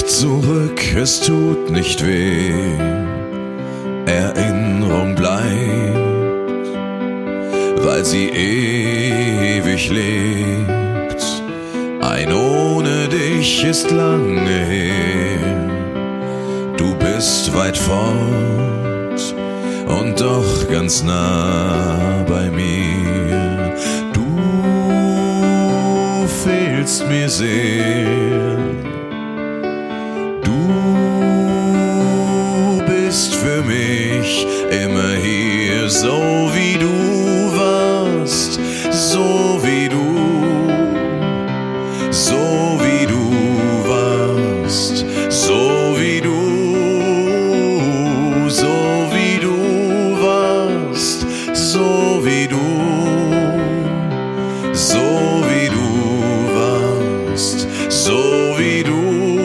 zurück, es tut nicht weh. Erinnerung bleibt, weil sie ewig lebt. Ein ohne dich ist lange her. Du bist weit fort und doch ganz nah bei mir. Du fehlst mir sehr. Du bist für mich immer hier, so wie du warst, so wie du warst, so wie du warst, so wie du warst, so wie du.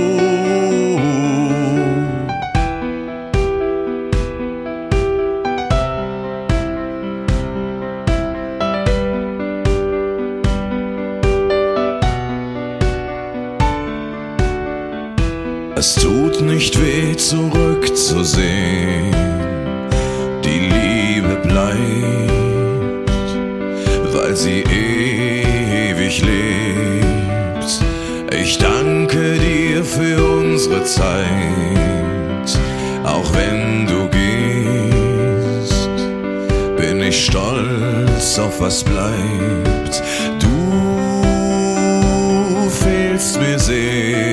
Es tut nicht weh, zurückzusehen. Die Liebe bleibt, weil sie ewig lebt. Ich danke dir für unsere Zeit. Auch wenn du gehst, bin ich stolz auf was bleibt. Du fehlst mir sehr.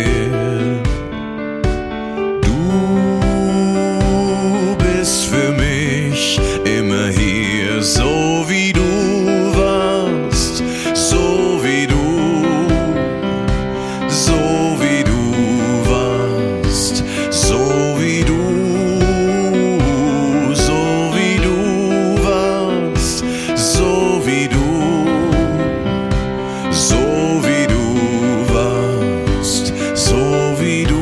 Für mich immer hier, so wie du warst, so wie du warst, so wie du warst, so wie du warst, so wie du.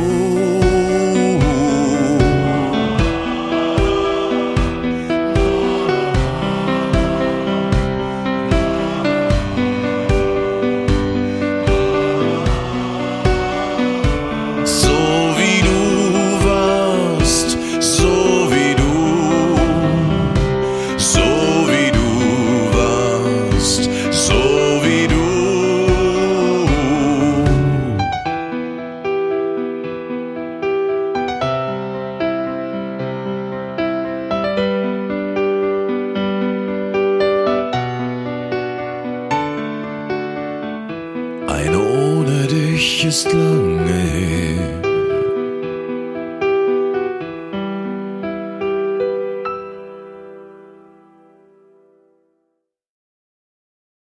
Ein ohne dich ist lange her.